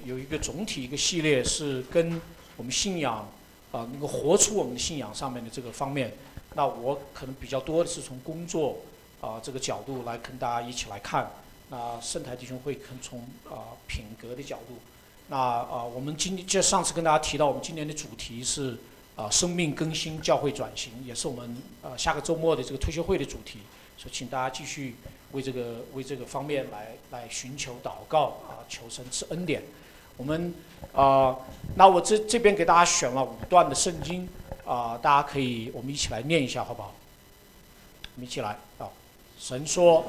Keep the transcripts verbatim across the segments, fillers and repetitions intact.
有一个总体一个系列是跟我们信仰啊能够活出我们的信仰上面的这个方面。那我可能比较多的是从工作啊、呃、这个角度来跟大家一起来看。那圣台弟兄会可能从啊、呃、品格的角度。那啊、呃、我们今就上次跟大家提到，我们今年的主题是啊、呃、生命更新、教会转型，也是我们呃下个周末的这个退休会的主题。所以请大家继续为这个为这个方面来来寻求祷告啊、呃，求神赐恩典。我们啊、呃，那我这这边给大家选了五段的圣经啊、呃，大家可以我们一起来念一下，好不好？我们一起来啊，神说。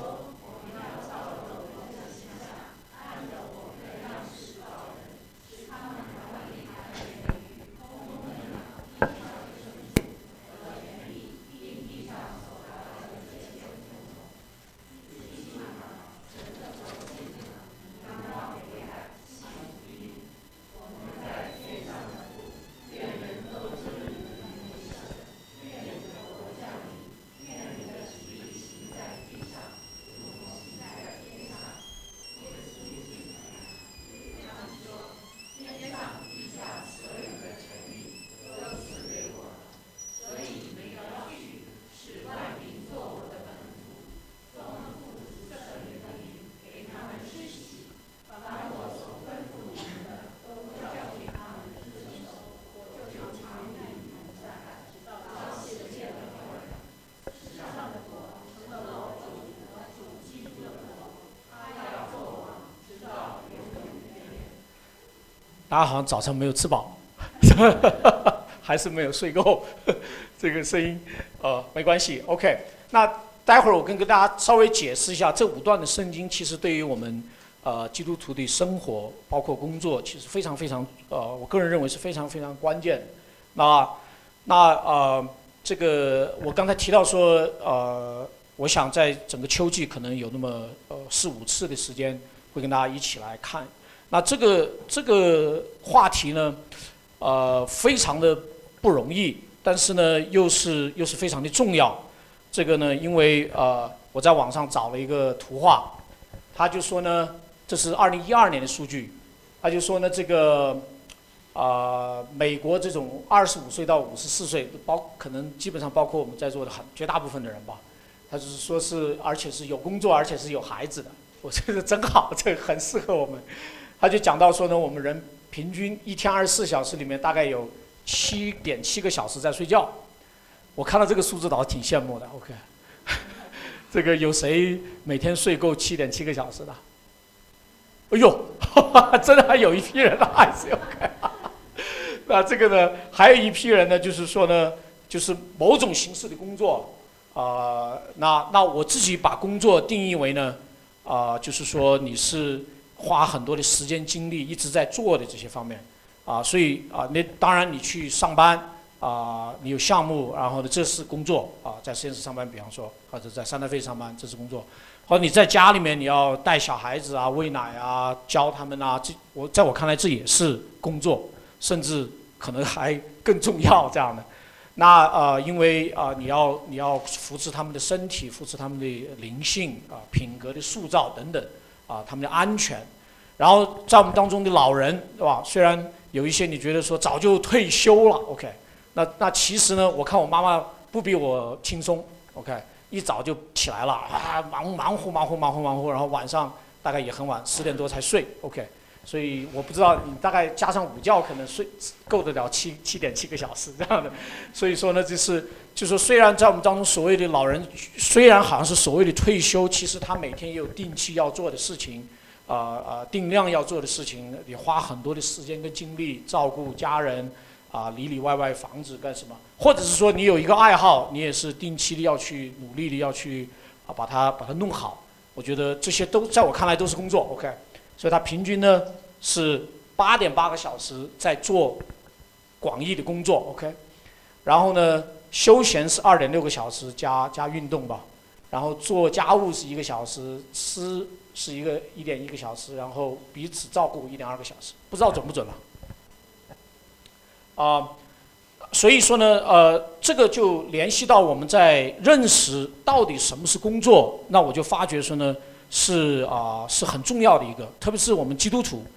大家好像早上没有吃饱，还是没有睡够，这个声音，呃，没关系 ，OK。那待会儿我跟跟大家稍微解释一下，这五段的圣经其实对于我们呃基督徒的生活，包括工作，其实非常非常呃，我个人认为是非常非常关键的。那那呃，这个我刚才提到说，呃，我想在整个秋季可能有那么呃四五次的时间，会跟大家一起来看。那这个这个话题呢，呃，非常的不容易，但是呢，又是又是非常的重要。这个呢，因为呃，我在网上找了一个图画，他就说呢，这是二零一二年的数据，他就说呢，这个啊、呃，美国这种二十五岁到五十四岁，包可能基本上包括我们在座的很绝大部分的人吧，他就是说是，而且是有工作，而且是有孩子的，我觉得真好，这个很适合我们。他就讲到说呢，我们人平均一天二十四小时里面大概有七点七个小时在睡觉。我看到这个数字倒是挺羡慕的。OK， 这个有谁每天睡够七点七个小时的？哎呦，真的还有一批人还是 OK。那这个呢，还有一批人呢，就是说呢，就是某种形式的工作啊、呃。那那我自己把工作定义为呢，啊、呃，就是说你是花很多的时间精力一直在做的这些方面，啊，所以啊，那当然你去上班啊，你有项目，然后呢这是工作啊，在实验室上班，比方说或者在三台费上班，这是工作，或者你在家里面你要带小孩子啊，喂奶啊，教他们啊，这我在我看来这也是工作，甚至可能还更重要这样的。那呃，因为啊、呃，你要你要扶持他们的身体，扶持他们的灵性啊、品格的塑造等等。啊，他们的安全，然后在我们当中的老人，对吧？虽然有一些你觉得说早就退休了 ，OK， 那那其实呢，我看我妈妈不比我轻松 ，OK， 一早就起来了，啊，忙忙活忙活忙活忙活，然后晚上大概也很晚，十点多才睡 ，OK， 所以我不知道你大概加上午觉，可能睡够得了七七点七个小时这样的，所以说呢，就是就说虽然在我们当中所谓的老人，虽然好像是所谓的退休，其实他每天也有定期要做的事情，啊、呃、啊、呃、定量要做的事情，也花很多的时间跟精力照顾家人，啊、呃、里里外外房子干什么，或者是说你有一个爱好，你也是定期的要去努力的要去啊把它把它弄好。我觉得这些都在我看来都是工作 ，OK， 所以他平均呢是八点八个小时在做广义的工作 ，OK， 然后呢。休闲是二点六个小时加加运动吧，然后做家务是一个小时，吃是一个一点一个小时，然后彼此照顾一点二个小时，不知道准不准了。啊、呃，所以说呢，呃，这个就联系到我们在认识到底什么是工作，那我就发觉说呢，是啊、呃、是很重要的一个，特别是我们基督徒，啊、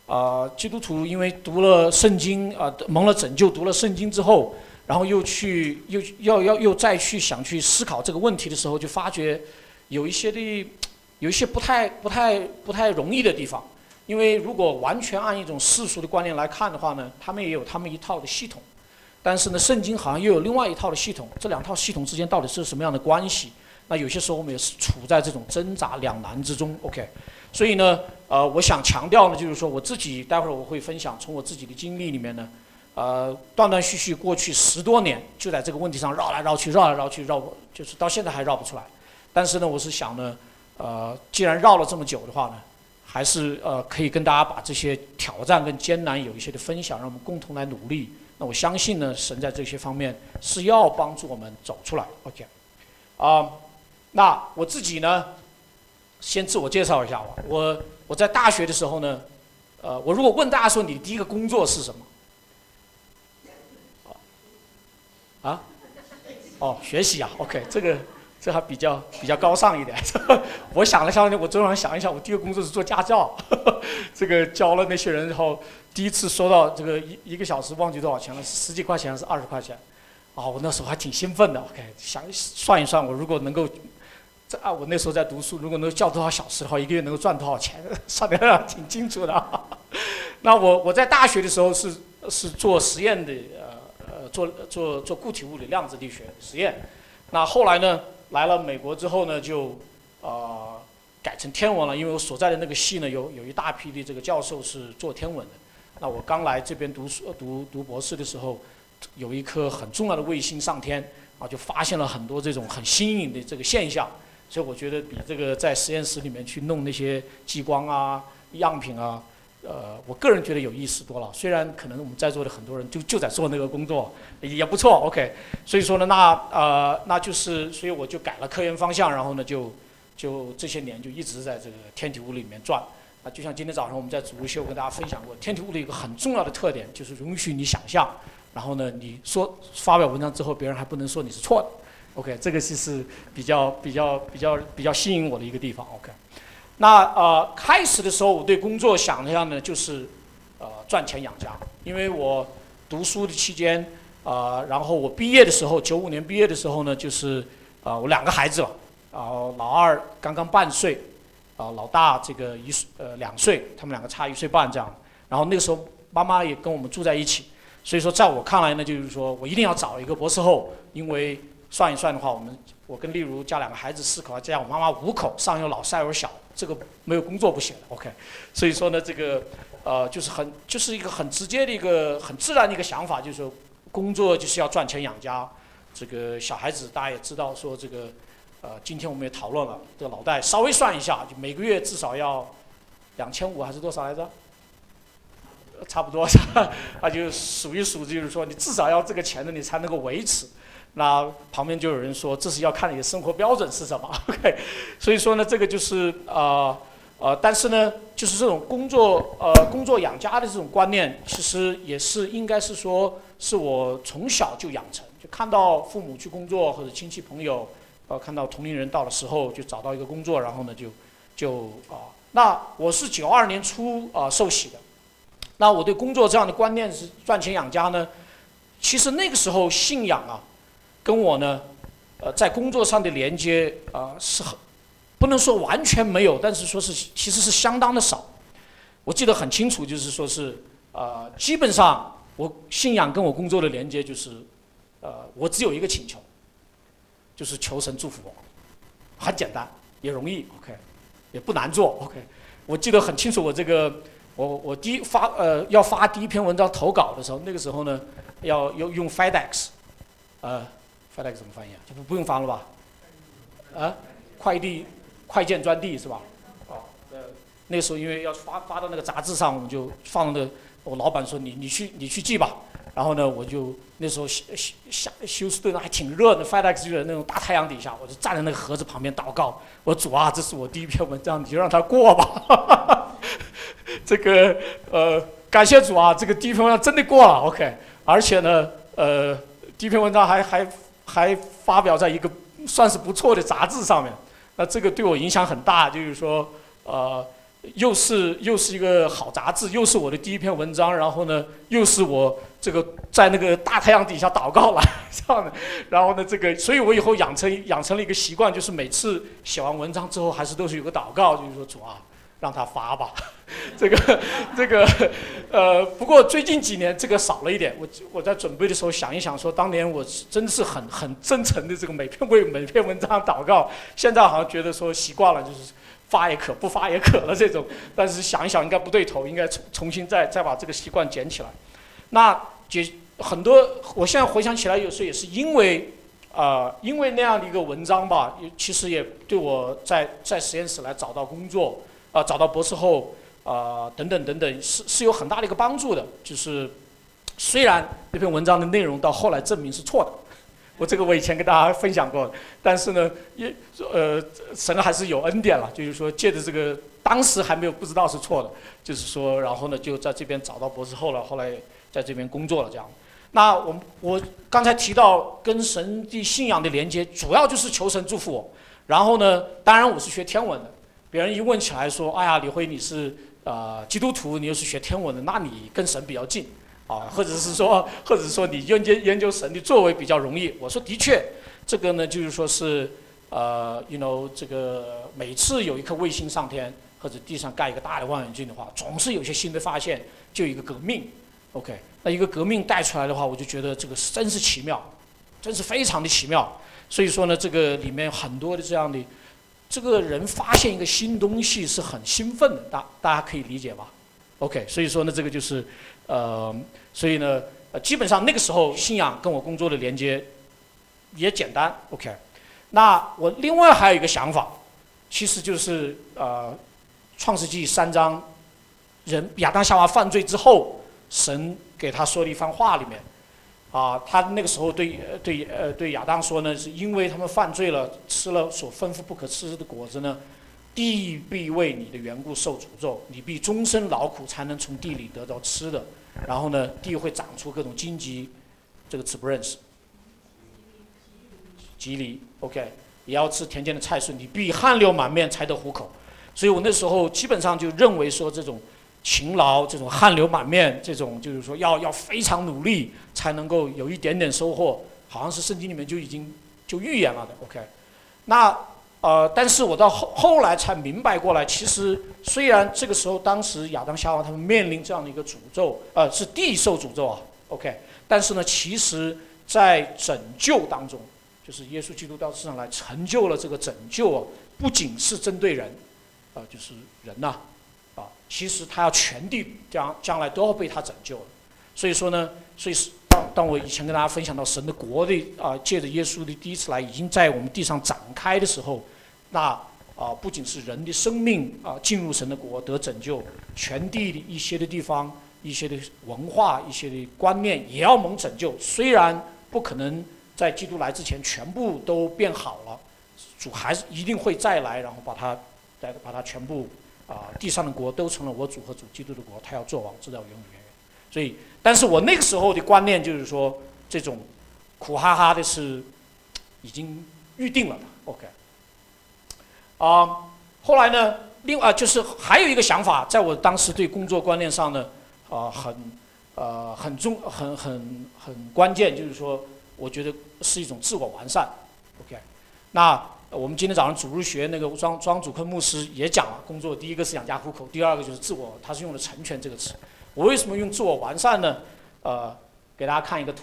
呃，基督徒因为读了圣经啊、呃，蒙了拯救，读了圣经之后，然后又去又要要又再去想去思考这个问题的时候，就发觉有一些的有一些不太不太不太容易的地方。因为如果完全按一种世俗的观念来看的话呢，他们也有他们一套的系统，但是呢，圣经好像又有另外一套的系统，这两套系统之间到底是什么样的关系？那有些时候我们也是处在这种挣扎两难之中。OK。所以呢，呃，我想强调呢，就是说我自己，待会儿我会分享从我自己的经历里面呢，呃，断断续续过去十多年，就在这个问题上绕来绕去，绕来绕去，绕就是到现在还绕不出来。但是呢，我是想呢，呃，既然绕了这么久的话呢，还是呃可以跟大家把这些挑战跟艰难有一些的分享，让我们共同来努力。那我相信呢，神在这些方面是要帮助我们走出来。OK， 啊、呃，那我自己呢？先自我介绍一下吧。我我在大学的时候呢，呃，我如果问大家说你的第一个工作是什么？啊？哦，学习啊。OK， 这个这还比较比较高尚一点。我想了想，我昨晚想一想，我第一个工作是做家教，这个教了那些人，然后第一次收到这个一一个小时忘记多少钱了，十几块钱还是二十块钱？啊、哦，我那时候还挺兴奋的。OK， 想算一算，我如果能够。这啊，我那时候在读书，如果能教多少小时的话，一个月能够赚多少钱，算得挺清楚的。那我我在大学的时候是是做实验的，呃呃，做做做固体物理量子力学实验。那后来呢，来了美国之后呢，就呃改成天文了，因为我所在的那个系呢，有有一大批的这个教授是做天文的。那我刚来这边读书读读博士的时候，有一颗很重要的卫星上天啊，就发现了很多这种很新颖的这个现象。所以我觉得比这个在实验室里面去弄那些激光啊、样品啊，呃，我个人觉得有意思多了。虽然可能我们在座的很多人就就在做那个工作，也不错。OK， 所以说呢，那呃，那就是，所以我就改了科研方向，然后呢，就就这些年就一直在这个天体物理里面转。啊，就像今天早上我们在主日修跟大家分享过，天体物理有一个很重要的特点，就是允许你想象，然后呢，你说发表文章之后，别人还不能说你是错的。OK， 这个是比较比较比较比较吸引我的一个地方。OK， 那呃开始的时候我对工作想象呢就是呃赚钱养家，因为我读书的期间啊、呃，然后我毕业的时候，九五年毕业的时候呢，就是啊、呃、我两个孩子了，然后老二刚刚半岁，啊、呃、老大这个一岁呃两岁，他们两个差一岁半这样，然后那个时候妈妈也跟我们住在一起，所以说在我看来呢，就是说我一定要找一个博士后，因为算一算的话，我们我跟例如加两个孩子四口，加上我妈妈五口，上有老下有小，这个没有工作不行的。OK， 所以说呢，这个呃就是很就是一个很直接的一个很自然的一个想法，就是说工作就是要赚钱养家。这个小孩子大家也知道说这个呃今天我们也讨论了，这个老戴稍微算一下，就每个月至少要两千五还是多少来着？差不多，他就数一数，就是说你至少要这个钱呢，你才能够维持。那旁边就有人说，这是要看你的生活标准是什么。OK， 所以说呢，这个就是呃呃，但是呢，就是这种工作呃工作养家的这种观念，其实也是应该是说，是我从小就养成，就看到父母去工作或者亲戚朋友，呃，看到同龄人到的时候就找到一个工作，然后呢就就啊、呃，那我是九二年初啊、呃、受洗的，那我对工作这样的观念是赚钱养家呢，其实那个时候信仰啊。跟我呢，呃，在工作上的连接啊、呃、是很不能说完全没有，但是说是其实是相当的少。我记得很清楚，就是说是呃，基本上我信仰跟我工作的连接就是，呃，我只有一个请求，就是求神祝福我，很简单，也容易 ，OK， 也不难做 ，OK。我记得很清楚，我这个我我第一发呃要发第一篇文章投稿的时候，那个时候呢要用用 FedEx， 呃。FedEx 怎么翻译啊？就不不用翻了吧？啊，快递、快件专递是吧？哦，呃，那个时候因为要发发到那个杂志上，我们就放那个，我老板说你你去你去寄吧。然后呢，我就那时候休休休斯顿还挺热的 ，FedEx 就在那种大太阳底下，我就站在那个盒子旁边祷告，我说主啊，这是我第一篇文章，你就让它过吧。这个呃，感谢主啊，这个第一篇文章真的过了 ，OK， 而且呢，呃，第一篇文章还还。还发表在一个算是不错的杂志上面，那这个对我影响很大，就是说，呃又是又是一个好杂志，又是我的第一篇文章，然后呢，又是我这个在那个大太阳底下祷告来这样的，然后呢，这个，所以我以后养成养成了一个习惯，就是每次写完文章之后，还是都是有个祷告，就是说主啊，让他发吧。这个这个呃，不过最近几年这个少了一点。我我在准备的时候想一想，说当年我真的是很很真诚的这个每篇为每篇文章祷告，现在好像觉得说习惯了，就是。发也可，不发也可了这种，但是想一想应该不对头，应该重重新再再把这个习惯捡起来。那解很多，我现在回想起来，有时候也是因为，呃，因为那样的一个文章吧，其实也对我在在实验室来找到工作，啊、呃，找到博士后，啊、呃，等等等等，是是有很大的一个帮助的。就是虽然那篇文章的内容到后来证明是错的。我这个我以前跟大家分享过，但是呢，也呃，神还是有恩典了，就是说借着这个，当时还没有不知道是错的，就是说，然后呢，就在这边找到博士后了，后来在这边工作了这样。那我我刚才提到跟神的信仰的连接，主要就是求神祝福我。然后呢，当然我是学天文的，别人一问起来说，哎呀，李辉你是呃基督徒，你又是学天文的，那你跟神比较近。啊，或者是说，或者是说你研究研究神的作为比较容易。我说的确，这个呢就是说是，呃，you know，这个每次有一颗卫星上天，或者地上盖一个大的望远镜的话，总是有些新的发现，就一个革命。OK， 那一个革命带出来的话，我就觉得这个真是奇妙，真是非常的奇妙。所以说呢，这个里面很多的这样的，这个人发现一个新东西是很兴奋的，大大家可以理解吧 ？OK， 所以说呢，这个就是。呃，所以呢，呃，基本上那个时候信仰跟我工作的连接也简单 ，OK。那我另外还有一个想法，其实就是呃，创世纪三章，人亚当夏娃犯罪之后，神给他说的一番话里面，啊、呃，他那个时候对对呃对亚当说呢，是因为他们犯罪了，吃了所吩咐不可吃的果子呢。地必为你的缘故受诅咒，你必终身劳苦才能从地里得到吃的。然后呢，地会长出各种荆棘，这个词不认识。吉藜 ，OK， 也要吃田间的菜蔬，你必汗流满面才得糊口。所以我那时候基本上就认为说，这种勤劳、这种汗流满面、这种就是说要要非常努力才能够有一点点收获，好像是圣经里面就已经就预言了的 ，OK。那呃，但是我到后后来才明白过来，其实虽然这个时候当时亚当夏娃他们面临这样的一个诅咒，呃，是地受诅咒啊 ，OK， 但是呢，其实在拯救当中，就是耶稣基督到世上来成就了这个拯救啊，不仅是针对人，啊、呃，就是人呐、啊，啊，其实他要全地将将来都要被他拯救了，所以说呢，所以是。当当我以前跟大家分享到神的国的啊、呃，借着耶稣的第一次来，已经在我们地上展开的时候，那啊、呃、不仅是人的生命啊、呃、进入神的国得拯救，全地的一些的地方、一些的文化、一些的观念也要蒙拯救。虽然不可能在基督来之前全部都变好了，主还是一定会再来，然后把它再把它全部啊、呃、地上的国都成了我主和主基督的国，他要做王，直到永永远远。所以。但是我那个时候的观念就是说，这种苦哈哈的是已经预定了的 ，OK。啊、呃，后来呢，另外、呃、就是还有一个想法，在我当时对工作观念上呢，啊、呃，很呃很重很很很关键，就是说，我觉得是一种自我完善 ，OK。那我们今天早上主日学那个庄庄主坤牧师也讲了，工作第一个是养家糊口，第二个就是自我，他是用了成全这个词。我为什么用自我完善呢？呃，给大家看一个图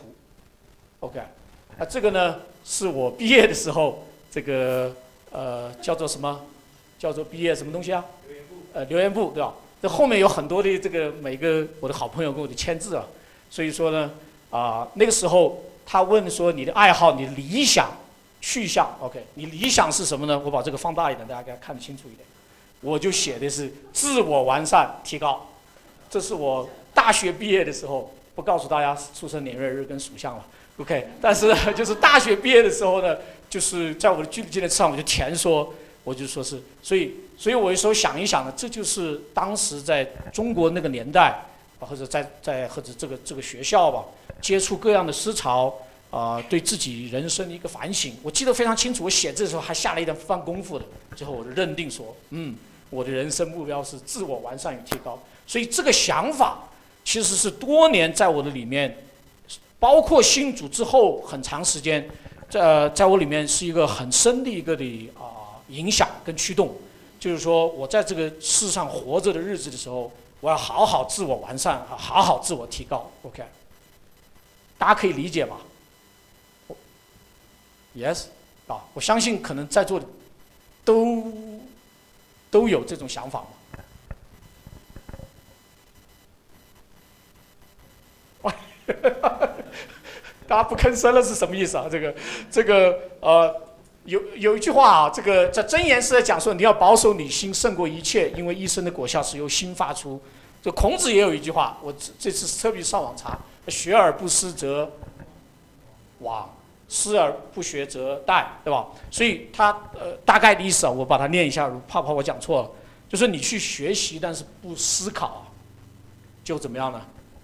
，OK， 那这个呢是我毕业的时候，这个呃叫做什么？叫做毕业什么东西啊？留言簿。呃，留言簿对吧？这后面有很多的这个每个我的好朋友跟我的签字啊，所以说呢，啊、呃、那个时候他问说你的爱好、你的理想、去向 ，OK， 你理想是什么呢？我把这个放大一点，大家给他看得清楚一点。我就写的是自我完善提高。这是我大学毕业的时候，不告诉大家出生年月日跟属相了 ，OK。但是就是大学毕业的时候呢，就是在我的纪律纪念册上我就填说，我就说是，所以所以我有时候想一想呢，这就是当时在中国那个年代，或者在在或者这个这个学校吧，接触各样的思潮啊、呃，对自己人生的一个反省。我记得非常清楚，我写这时候还下了一点番功夫的，最后我就认定说，嗯。 我的人生目标是自我完善与提高。所以这个想法其实是多年在我的里面，包括信主之后很长时间，在在我里面是一个很深的一个的啊、呃、影响跟驱动。就是说我在这个世上活着的日子的时候，我要好好自我完善，好好自我提高。OK， 大家可以理解吧 ？Yes， 啊，我相信可能在座的都都有这种想法嘛。大家不吭声了是什么意思啊？这个这个呃。有有一句话啊，这个在箴言是在讲说，你要保守你心胜过一切，因为一生的果效是由心发出。这孔子也有一句话，我这次特别上网查：学而不思则罔，思而不学则殆，对吧？所以他呃大概的意思啊，我把它念一下，怕怕我讲错了，就是你去学习，但是不思考，就怎么样呢？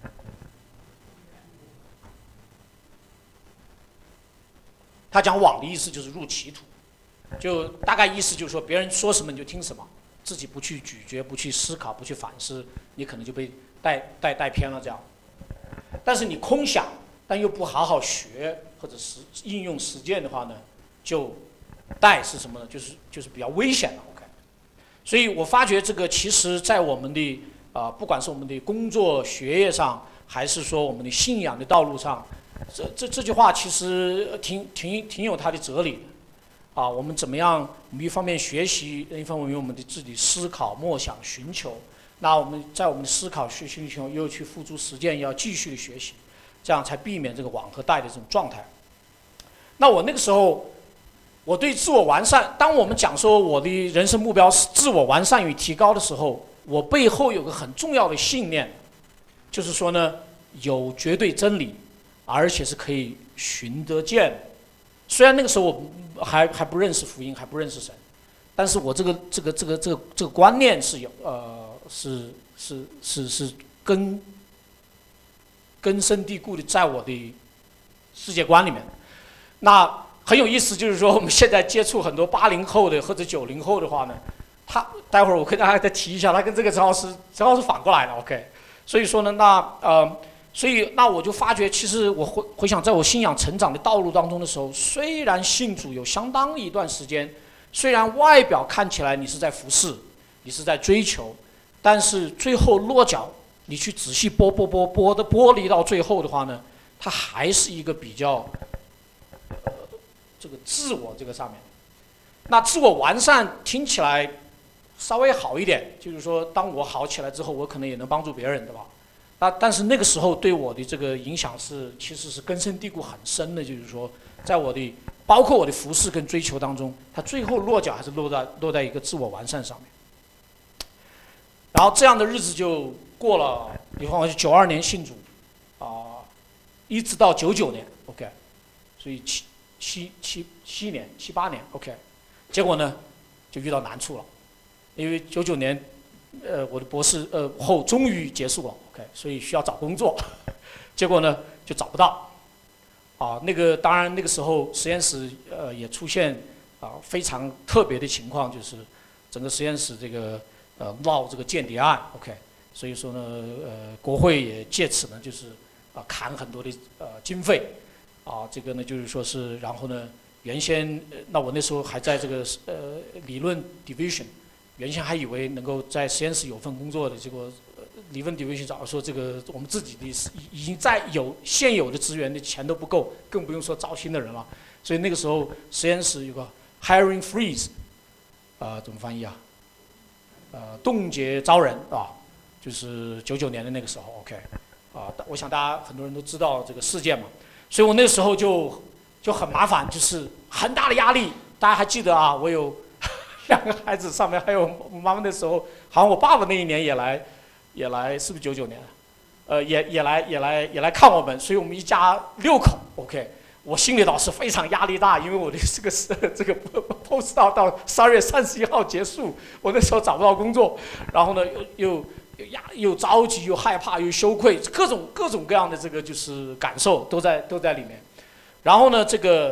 他讲枉的意思就是入歧途，就大概意思就是说，别人说什么你就听什么，自己不去咀嚼、不去思考、不去反思，你可能就被带带带偏了这样。但是你空想，但又不好好学或者实应用实践的话呢，就带是什么呢？就是就是比较危险了。OK， 所以我发觉这个其实在我们的啊、呃，不管是我们的工作、学业上，还是说我们的信仰的道路上。这这这句话其实挺挺挺有它的哲理的，啊，我们怎么样？我们一方面学习，另一方面用我们的自己思考、默想、寻求。那我们在我们的思考、去寻求，又去付诸实践，要继续的学习，这样才避免这个网和带的这种状态。那我那个时候，我对自我完善，当我们讲说我的人生目标是自我完善与提高的时候，我背后有个很重要的信念，就是说呢，有绝对真理。而且是可以寻得见的。虽然那个时候我还还不认识福音，还不认识神，但是我这个这个这个这个这个观念是有呃是是是是根根深蒂固的在我的世界观里面。那很有意思，就是说我们现在接触很多八零后的或者九零后的话呢，他待会儿我跟大家再提一下，他跟这个正好是正好是反过来的。OK， 所以说呢，那呃。所以，那我就发觉，其实我回回想，在我信仰成长的道路当中的时候，虽然信主有相当一段时间，虽然外表看起来你是在服侍，你是在追求，但是最后落脚，你去仔细剥剥剥剥的剥离到最后的话呢，它还是一个比较，呃，这个自我这个上面，那自我完善听起来稍微好一点，就是说，当我好起来之后，我可能也能帮助别人，对吧？那但是那个时候对我的这个影响是，其实是根深蒂固很深的，就是说，在我的包括我的服侍跟追求当中，它最后落脚还是落在落在一个自我完善上面。然后这样的日子就过了，比方说九二年信主，啊、呃，一直到九九年 ，OK， 所以七七七七年七八年 ，OK， 结果呢就遇到难处了，因为九九年。呃，我的博士呃后终于结束了 ，OK， 所以需要找工作，结果呢就找不到，啊，那个当然那个时候实验室呃也出现啊非常特别的情况，就是整个实验室这个呃闹这个间谍案 ，OK， 所以说呢呃国会也借此呢就是啊砍很多的呃经费，啊这个呢就是说是然后呢原先那我那时候还在这个呃理论 division。原先还以为能够在实验室有份工作的，结果理论 division 早说这个我们自己的已已经在有现有的资源的钱都不够，更不用说招新的人了。所以那个时候实验室有个 hiring freeze， 啊、呃、怎么翻译啊？呃，冻结招人啊，就是九九年的那个时候 ，OK， 啊、呃，我想大家很多人都知道这个事件嘛，所以我那个时候就就很麻烦，就是很大的压力。大家还记得啊，我有。两个孩子，上面还有妈妈那时候，好像我爸爸那一年也来，也来，是不是九九年？呃，也也来也来也来看我们，所以我们一家六口 ，OK。我心里倒是非常压力大，因为我的这个是这个 post 到到十二月三十一号结束，我那时候找不到工作，然后呢又又又压又着急又害怕又羞愧，各种各种各样的这个就是感受都在都在里面。然后呢，这个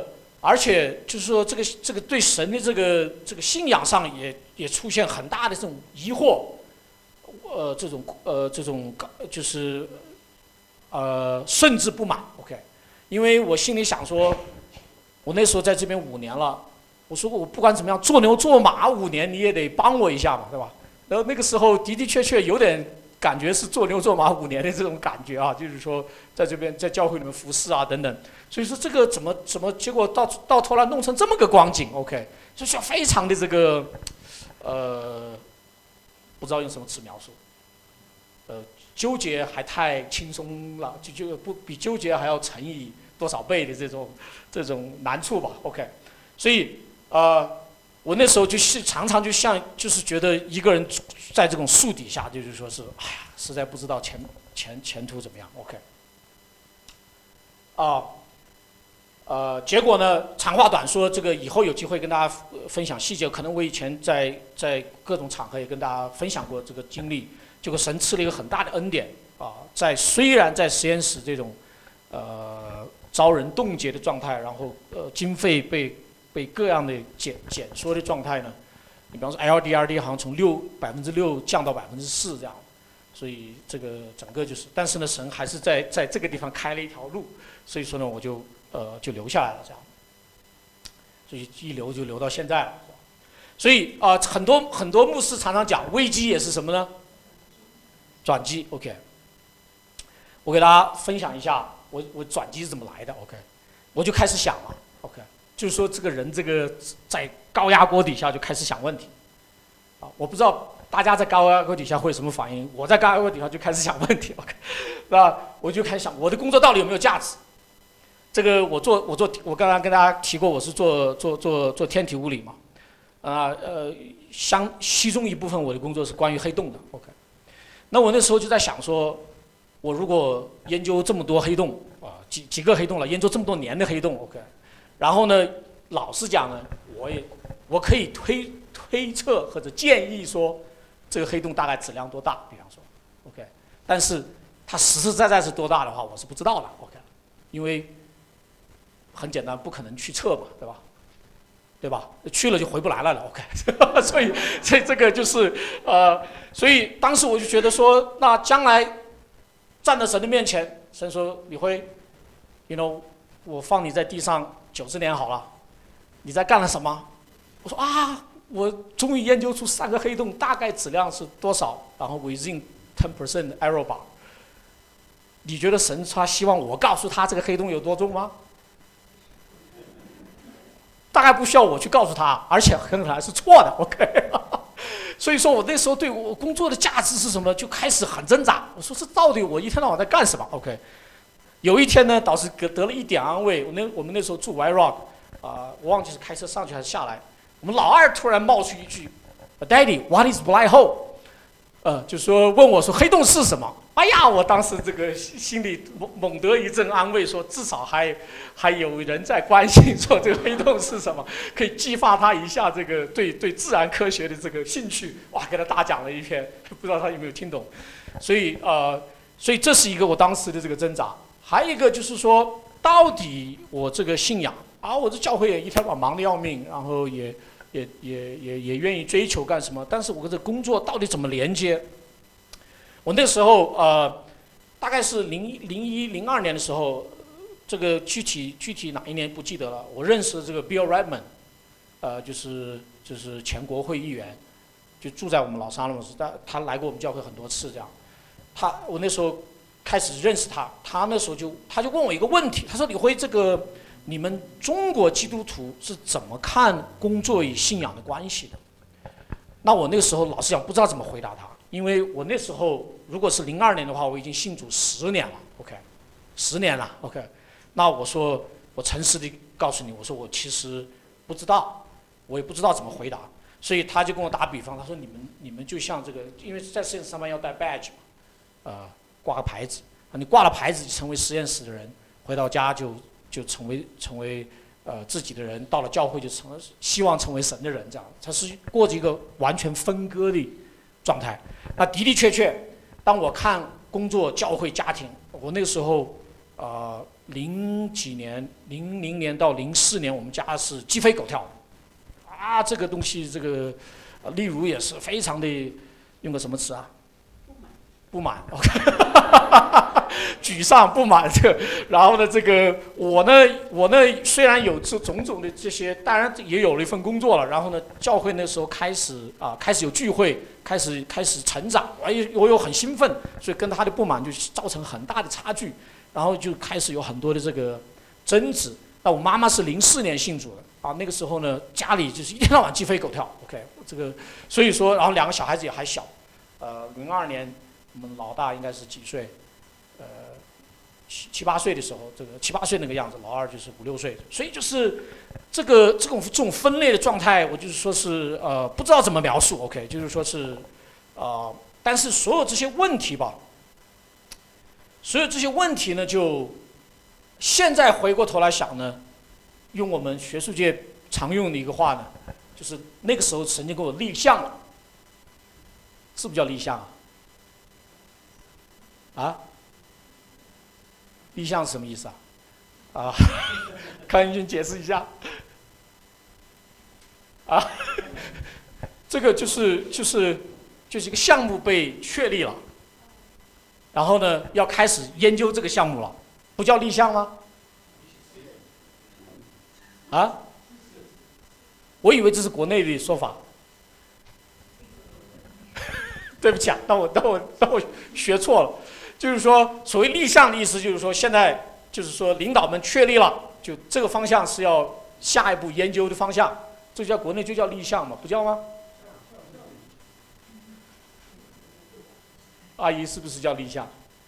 而且就是说这个这个对神的这个这个信仰上也也出现很大的这种疑惑，呃，这种呃这种就是呃甚至不满 ，OK， 因为我心里想说，我那时候在这边五年了，我说我不管怎么样做牛做马五年你也得帮我一下嘛，对吧？然后那个时候的的确确有点感觉是做牛做马五年的这种感觉啊，就是说在这边在教会里面服侍啊等等。所以说这个怎么怎么结果到到头来弄成这么个光景 ，OK， 就需要非常的这个，呃，不知道用什么词描述，呃，纠结还太轻松了，就就不比纠结还要乘以多少倍的这种这种难处吧 ，OK， 所以呃，我那时候就是常常就像就是觉得一个人在这种树底下，就是说是哎呀，实在不知道前前前途怎么样 ，OK， 啊、呃。呃，结果呢？长话短说，这个以后有机会跟大家分享细节。可能我以前在在各种场合也跟大家分享过这个经历。结果神赐了一个很大的恩典啊，在虽然在实验室这种呃招人冻结的状态，然后呃经费被被各样的减减缩的状态呢，你比方说 L D R D 好像从六百分之六降到百分之四这样，所以这个整个就是，但是呢，神还是在在这个地方开了一条路，所以说呢，我就。呃，就留下来了，这样，所以一留就留到现在了。所以啊、呃，很多很多牧师常常讲，危机也是什么呢？转机。OK， 我给大家分享一下，我我转机是怎么来的。OK， 我就开始想了。OK， 就是说这个人这个在高压锅底下就开始想问题。啊，我不知道大家在高压锅底下会有什么反应，我在高压锅底下就开始想问题。OK， 那我就开始想，我的工作到底有没有价值？这个我做我做我刚刚跟大家提过，我是做做做做天体物理嘛，啊呃相其中一部分我的工作是关于黑洞的 ，OK， 那我那时候就在想说，我如果研究这么多黑洞啊几几个黑洞了，研究这么多年的黑洞 ，OK， 然后呢，老实讲呢，我也我可以推推测或者建议说，这个黑洞大概质量多大，比方说 ，OK， 但是它实实在在是多大的话，我是不知道的 ，OK， 因为很简单，不可能去测嘛，对吧？对吧？去了就回不来了了 ，OK 。所以，所以这个就是呃，所以当时我就觉得说，那将来站在神的面前，神说：“李辉 ，you know， 我放你在地上九十年好了，你在干了什么？”我说：“啊，我终于研究出三个黑洞，大概质量是多少，然后 within ten percent error bar。你觉得神他希望我告诉他这个黑洞有多重吗？”大概不需要我去告诉他，而且很可能是错的 ，OK 。所以说我那时候对我工作的价值是什么，就开始很挣扎。我说这到底我一天到晚在干什么 ？OK。有一天呢，导师得得了一点安慰。我那我们那时候住 Y Rock， 啊、呃，我忘记是开车上去还是下来。我们老二突然冒出一句 ：“Daddy，what is black hole？” 呃，就说问我说黑洞是什么？哎呀，我当时这个心里猛猛得一阵安慰，说至少还还有人在关心，说这个黑洞是什么，可以激发他一下这个对对自然科学的这个兴趣。哇，给他大讲了一篇，不知道他有没有听懂。所以呃，所以这是一个我当时的这个挣扎。还有一个就是说，到底我这个信仰啊，我这教会也一天到晚忙得要命，然后也。也也也也愿意追求干什么？但是我跟这工作到底怎么连接？我那时候呃，大概是零零一零二年的时候，这个具体具体哪一年不记得了。我认识这个 Bill Redman， 呃，就是就是前国会议员，就住在我们老沙龙市，他他来过我们教会很多次这样。他我那时候开始认识他，他那时候就他就问我一个问题，他说：“李辉，这个。”你们中国基督徒是怎么看工作与信仰的关系的？那我那个时候老实讲不知道怎么回答他，因为我那时候如果是零二年的话，我已经信主十年了 ，OK， 十年了 ，OK。那我说我诚实的告诉你，我说我其实不知道，我也不知道怎么回答，所以他就跟我打比方，他说你们你们就像这个，因为在实验室上班要带 badge 嘛，呃，挂个牌子，你挂了牌子就成为实验室的人，回到家就。就成为成为呃自己的人，到了教会就成了希望成为神的人，这样他是过着一个完全分割的状态。那的的确确，当我看工作、教会、家庭，我那个时候呃零几年，零零年到零四年，我们家是鸡飞狗跳，啊，这个东西这个，呃例如也是非常的，用个什么词啊？不满，OK， 沮丧不满这个，然后呢，这个我呢，我呢虽然有这种种的这些，当然也有了一份工作了，然后呢，教会那时候开始啊，开始有聚会，开始开始成长，我也我又很兴奋，所以跟他的不满就造成很大的差距，然后就开始有很多的这个争执。那我妈妈是零四年信主的啊，那个时候呢，家里就是一天到晚鸡飞狗跳 ，OK， 这个所以说，然后两个小孩子也还小，呃，零二年。我们老大应该是几岁？呃，七七八岁的时候，这个七八岁那个样子，老二就是五六岁，所以就是这个这种这种分类的状态，我就是说是呃不知道怎么描述 ，OK， 就是说是呃，但是所有这些问题吧，所有这些问题呢，就现在回过头来想呢，用我们学术界常用的一个话呢，就是那个时候神经给我立项了，是不是叫立项啊？啊，立项是什么意思啊？啊，康英军解释一下。啊，这个就是就是就是一个项目被确立了，然后呢要开始研究这个项目了，不叫立项吗？啊，我以为这是国内的说法。对不起啊，那我那我那我学错了。就是说，所谓立项的意思，就是说现在就是说领导们确立了，就这个方向是要下一步研究的方向，这叫国内就叫立项嘛，不叫吗？阿姨是不是叫立项？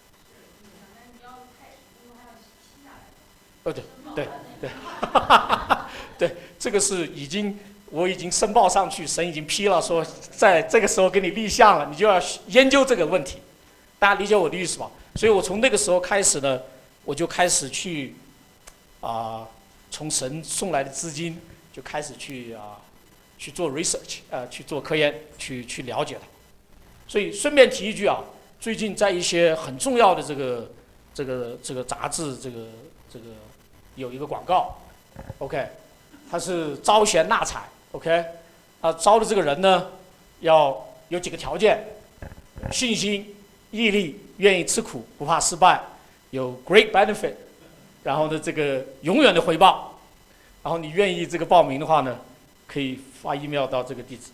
哦对对对，对，这个是已经我已经申报上去，神已经批了，说在这个时候给你立项了，你就要研究这个问题。大家理解我的意思吧？所以我从那个时候开始呢，我就开始去啊、呃，从神送来的资金就开始去啊、呃、去做 research， 呃，去做科研，去去了解它。所以顺便提一句啊，最近在一些很重要的这个这个这个杂志，这个这个有一个广告 ，OK， 它是招贤纳才 ，OK， 啊招的这个人呢要有几个条件：信心。毅力，愿意吃苦，不怕失败，有 great benefit， 然后呢，这个永远的回报，然后你愿意这个报名的话呢，可以发 email 到这个地址。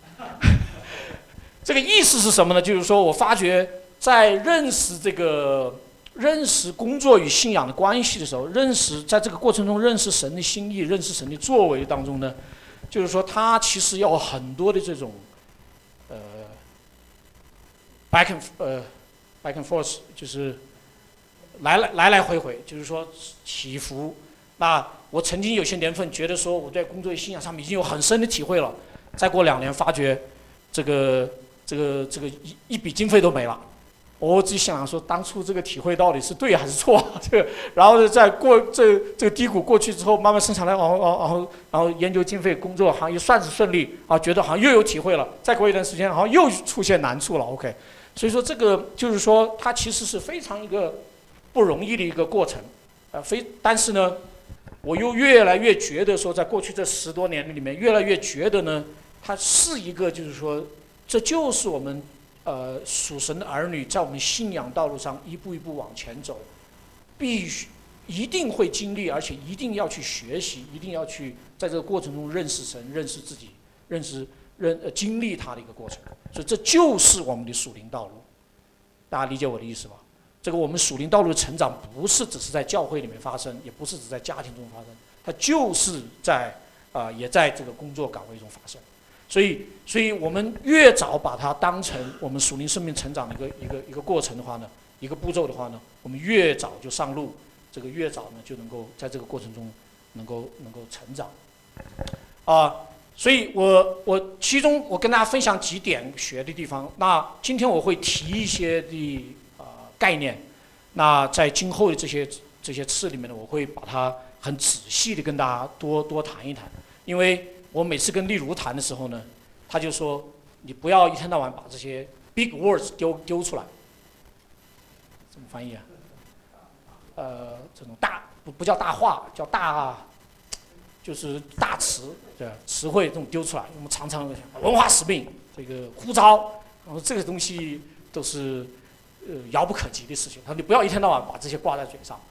这个意思是什么呢？就是说我发觉在认识这个认识工作与信仰的关系的时候，认识在这个过程中认识神的心意，认识神的作为当中呢，就是说他其实要很多的这种呃。back and 呃 back and forth 就是来来来来回回，就是说起伏。那我曾经有些年份觉得说我在工作与信仰上面已经有很深的体会了，再过两年发觉这个这个这个一一笔经费都没了。我自己想说，当初这个体会到底是对还是错？这个，然后在过这这个低谷过去之后，慢慢生产来，然后然后然后然后研究经费工作好像也算是顺利啊，觉得好像又有体会了。再过一段时间，好像又出现难处了。OK。所以说，这个就是说，它其实是非常一个不容易的一个过程，呃，非但是呢，我又越来越觉得说，在过去这十多年里面，越来越觉得呢，它是一个就是说，这就是我们呃属神的儿女在我们信仰道路上一步一步往前走，必须一定会经历，而且一定要去学习，一定要去在这个过程中认识神、认识自己、认识。认呃经历它的一个过程，所以这就是我们的属灵道路，大家理解我的意思吧？这个我们属灵道路的成长，不是只是在教会里面发生，也不是只在家庭中发生，它就是在啊、呃，也在这个工作岗位中发生。所以，所以我们越早把它当成我们属灵生命成长的一个一个一个过程的话呢，一个步骤的话呢，我们越早就上路，这个越早呢就能够在这个过程中能够能够成长，啊、呃。所以我我其中我跟大家分享几点学的地方。那今天我会提一些的呃概念，那在今后的这些这些次里面呢，我会把它很仔细的跟大家多多谈一谈。因为我每次跟例如谈的时候呢，他就说你不要一天到晚把这些 big words 丢丢出来，怎么翻译啊？ 呃这种大不不叫大话，叫大，就是大词对词汇这种丢出来，我们常常文化使命这个呼召，然后这个东西都是呃遥不可及的事情。他说你不要一天到晚把这些挂在嘴上。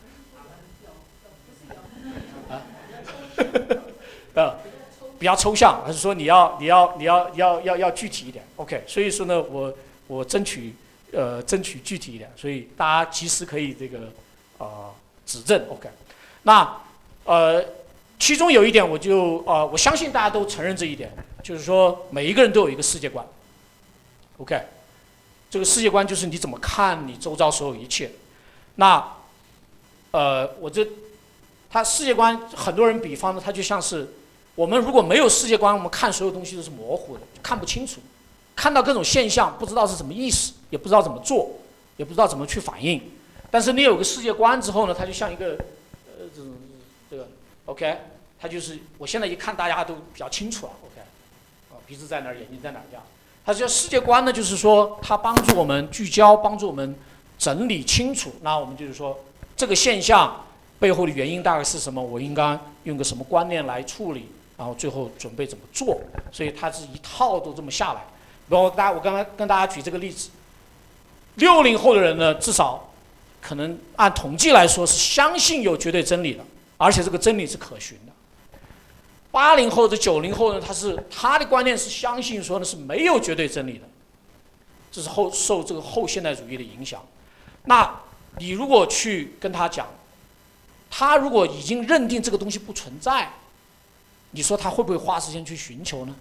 啊，呃，比较抽象，还是说你要你要你要要要要具体一点 ？OK， 所以说呢，我我争取呃争取具体一点，所以大家及时可以这个呃指正 OK。那呃其中有一点我就呃我相信大家都承认这一点，就是说每一个人都有一个世界观 ，OK， 这个世界观就是你怎么看你周遭所有一切。那呃我这。他世界观，很多人比方呢，他就像是我们如果没有世界观，我们看所有东西都是模糊的，看不清楚，看到各种现象，不知道是什么意思，也不知道怎么做，也不知道怎么去反应。但是你有个世界观之后呢，它就像一个呃这种这个 OK， 它就是我现在一看大家都比较清楚了 OK， 啊鼻子在哪儿，眼睛在哪儿这样。它叫世界观呢，就是说它帮助我们聚焦，帮助我们整理清楚。那我们就是说这个现象背后的原因大概是什么？我应该用个什么观念来处理？然后最后准备怎么做？所以它是一套都这么下来。然后大家，我刚才跟大家举这个例子，六零后的人呢，至少可能按统计来说是相信有绝对真理的，而且这个真理是可循的。八零后的九零后呢，他是他的观念是相信说呢是没有绝对真理的，这是后受这个后现代主义的影响。那你如果去跟他讲，他如果已经认定这个东西不存在，你说他会不会花时间去寻求呢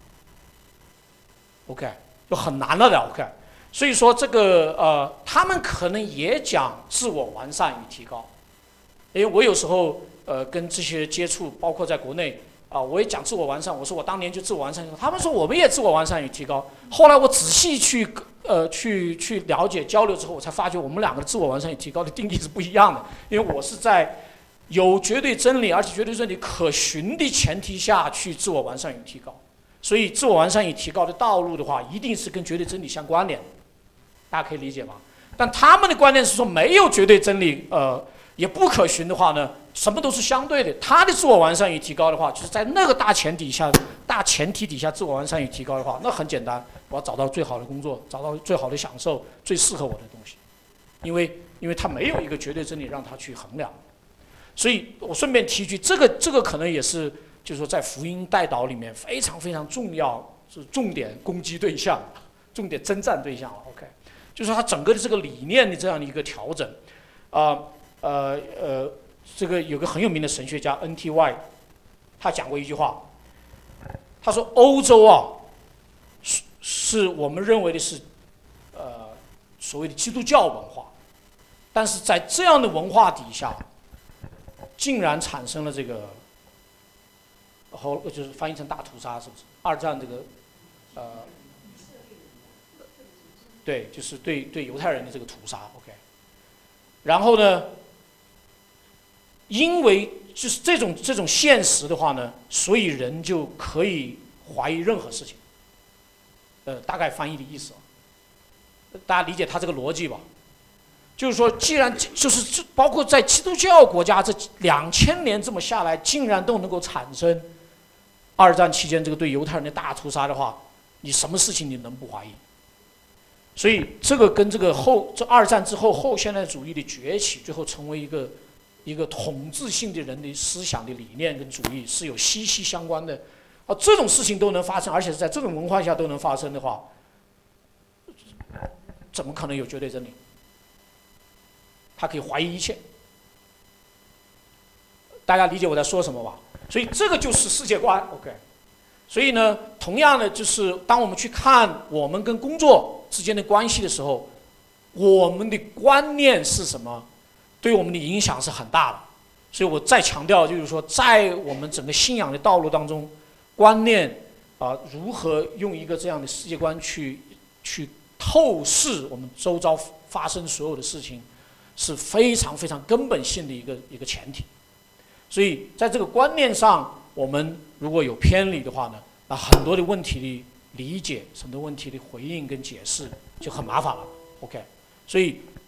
？OK， 就很难了的 OK。所以说这个呃，他们可能也讲自我完善与提高。因为我有时候呃跟这些接触，包括在国内啊、呃，我也讲自我完善。我说我当年就自我完善，他们说我们也自我完善与提高。后来我仔细去呃去去了解交流之后，我才发觉我们两个的自我完善与提高的定义是不一样的。因为我是在有绝对真理，而且绝对真理可循的前提下去自我完善与提高。所以自我完善与提高的道路的话，一定是跟绝对真理相关联的，大家可以理解吗？但他们的观念是说没有绝对真理，呃，也不可循的话呢，什么都是相对的。他的自我完善与提高的话，就是在那个大前提下、大前提底下自我完善与提高的话，那很简单，我要找到最好的工作，找到最好的享受，最适合我的东西，因为因为他没有一个绝对真理让他去衡量。所以我顺便提一句，这个这个可能也是，就是说在福音代祷里面非常非常重要，是重点攻击对象，重点征战对象了。OK， 就是说他整个的这个理念的这样的一个调整，啊呃呃，这个有个很有名的神学家 N T Y， 他讲过一句话，他说欧洲啊，是是我们认为的是，呃所谓的基督教文化，但是在这样的文化底下。竟然产生了这个，后就是翻译成大屠杀，是不是？二战这个，呃，对，就是对对犹太人的这个屠杀 ，OK。然后呢，因为就是这种这种现实的话呢，所以人就可以怀疑任何事情。呃，大概翻译的意思，大家理解他这个逻辑吧？就是说，既然就是包括在基督教国家这两千年这么下来，竟然都能够产生二战期间这个对犹太人的大屠杀的话，你什么事情你能不怀疑？所以这个跟这个后这二战之后后现代主义的崛起，最后成为一个一个统治性的人的思想的理念跟主义是有息息相关的。啊，这种事情都能发生，而且是在这种文化下都能发生的话，怎么可能有绝对真理？他可以怀疑一切，大家理解我在说什么吧？所以这个就是世界观 ，OK。所以呢，同样的就是当我们去看我们跟工作之间的关系的时候，我们的观念是什么，对我们的影响是很大的。所以我再强调，就是说，在我们整个信仰的道路当中，观念啊、呃，如何用一个这样的世界观去去透视我们周遭发生所有的事情。是非常非常根本性的一个一个前提，所以在这个观念上，我们如果有偏离的话呢，那很多的问题的理解、很多问题的回应跟解释就很麻烦了。OK， 所以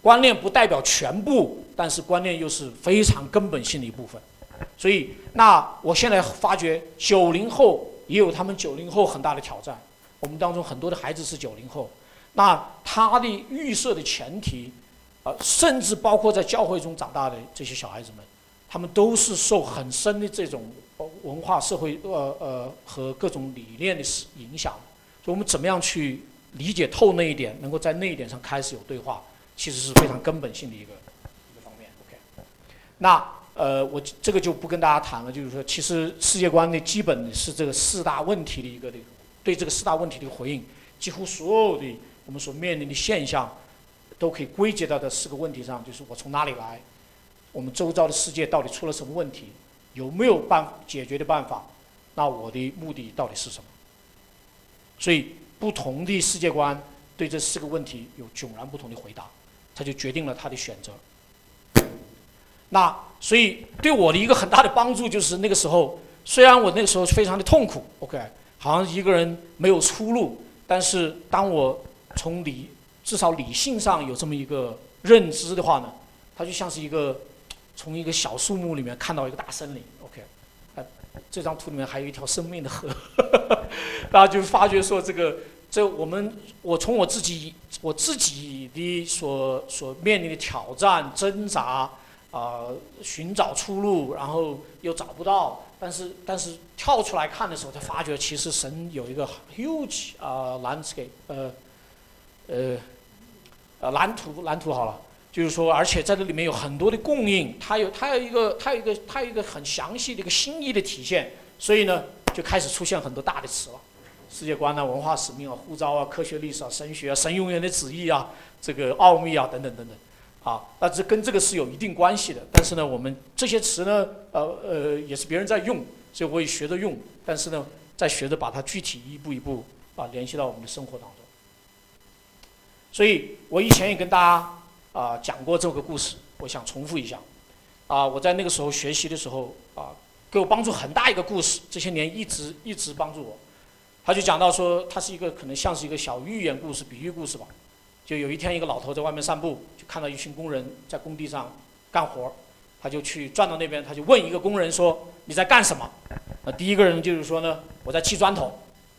观念不代表全部，但是观念又是非常根本性的一部分。所以，那我现在发觉九零后也有他们九零后很大的挑战。我们当中很多的孩子是九零后，那他的预设的前提，呃，甚至包括在教会中长大的这些小孩子们，他们都是受很深的这种文化、社会呃呃和各种理念的影响。所以我们怎么样去理解透那一点，能够在那一点上开始有对话，其实是非常根本性的一个一个方面。OK， 那呃，我这个就不跟大家谈了，就是说，其实世界观的基本是这个四大问题的一个的。对这个四大问题的回应，几乎所有的我们所面临的现象，都可以归结到这四个问题上，就是我从哪里来，我们周遭的世界到底出了什么问题，有没有办解决的办法，那我的目的到底是什么？所以不同的世界观对这四个问题有迥然不同的回答，它就决定了他的选择。那所以对我的一个很大的帮助就是那个时候，虽然我那个时候非常的痛苦 ，OK。好像一个人没有出路，但是当我从理至少理性上有这么一个认知的话呢，它就像是一个从一个小树木里面看到一个大森林。OK， 呃，这张图里面还有一条生命的河，大家就发觉说这个这我们我从我自己我自己的所所面临的挑战挣扎啊、呃，寻找出路，然后又找不到。但是，但是跳出来看的时候，才发觉其实神有一个 huge 啊、呃、landscape， 呃，呃，呃蓝图蓝图好了，就是说，而且在这里面有很多的供应，它有它有一个它有一个它有一个很详细的一个心意的体现，所以呢，就开始出现很多大的词了，世界观啊、文化使命啊、呼召啊、科学历史啊、神学啊、神永远的旨意啊、这个奥秘啊等等等等。啊，那这跟这个是有一定关系的，但是呢，我们这些词呢，呃呃，也是别人在用，所以我也学着用，但是呢，在学着把它具体一步一步啊联系到我们的生活当中。所以我以前也跟大家啊讲过这个故事，我想重复一下。啊，我在那个时候学习的时候啊，给我帮助很大一个故事，这些年一直一直帮助我。他就讲到说，它是一个可能像是一个小寓言故事、比喻故事吧。就有一天，一个老头在外面散步，就看到一群工人在工地上干活，他就去转到那边，他就问一个工人说：“你在干什么？”那第一个人就是说呢：“我在砌砖头。”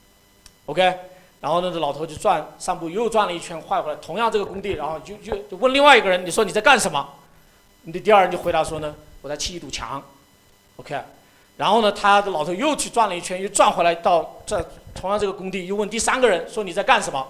OK， 然后呢，这老头就转散步又转了一圈，换回来同样这个工地，然后就就就问另外一个人：“你说你在干什么？”你的第二人就回答说呢：“我在砌一堵墙。” OK， 然后呢，他的老头又去转了一圈，又转回来到这同样这个工地，又问第三个人说：“你在干什么？”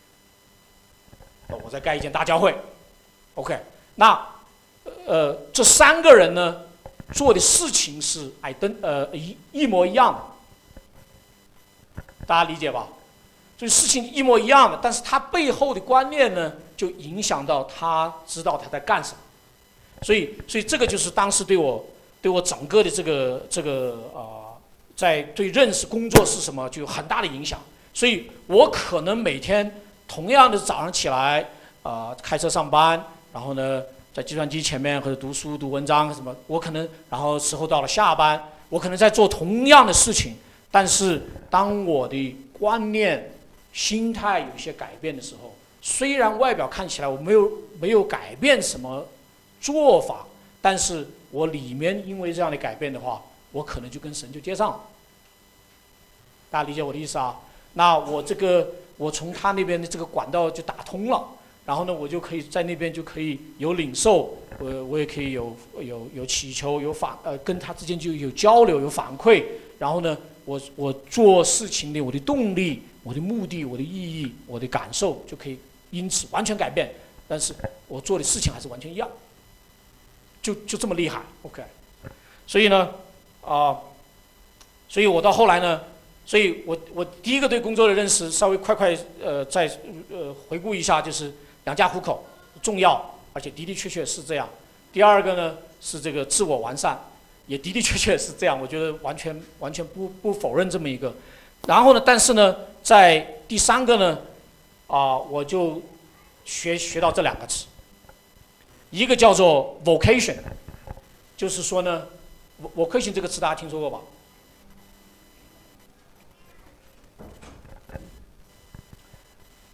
我在盖一间大教会 ，OK， 那呃这三个人呢做的事情是哎登呃一一模一样的，大家理解吧？所以事情一模一样的，但是他背后的观念呢就影响到他知道他在干什么，所以所以这个就是当时对我对我整个的这个这个啊、呃、在对认识工作是什么就有很大的影响，所以我可能每天。同样的早上起来，啊、呃，开车上班，然后呢，在计算机前面或者读书、读文章什么，我可能，然后时候到了下班，我可能在做同样的事情，但是当我的观念、心态有一些改变的时候，虽然外表看起来我没有没有改变什么做法，但是我里面因为这样的改变的话，我可能就跟神就接上了。大家理解我的意思啊？那我这个。我从他那边的这个管道就打通了，然后呢，我就可以在那边就可以有领受，我我也可以有有有祈求，有反呃跟他之间就有交流，有反馈，然后呢，我我做事情的我的动力、我的目的、我的意义、我的感受就可以因此完全改变，但是我做的事情还是完全一样，就就这么厉害 ，OK， 所以呢，啊、呃，所以我到后来呢。所以我我第一个对工作的认识，稍微快快呃再呃回顾一下，就是养家糊口重要，而且的的确确是这样。第二个呢是这个自我完善，也的的确确是这样，我觉得完全完全不不否认这么一个。然后呢，但是呢，在第三个呢，啊、呃，我就学学到这两个词，一个叫做 vocation， 就是说呢 ，vocation 这个词大家听说过吧？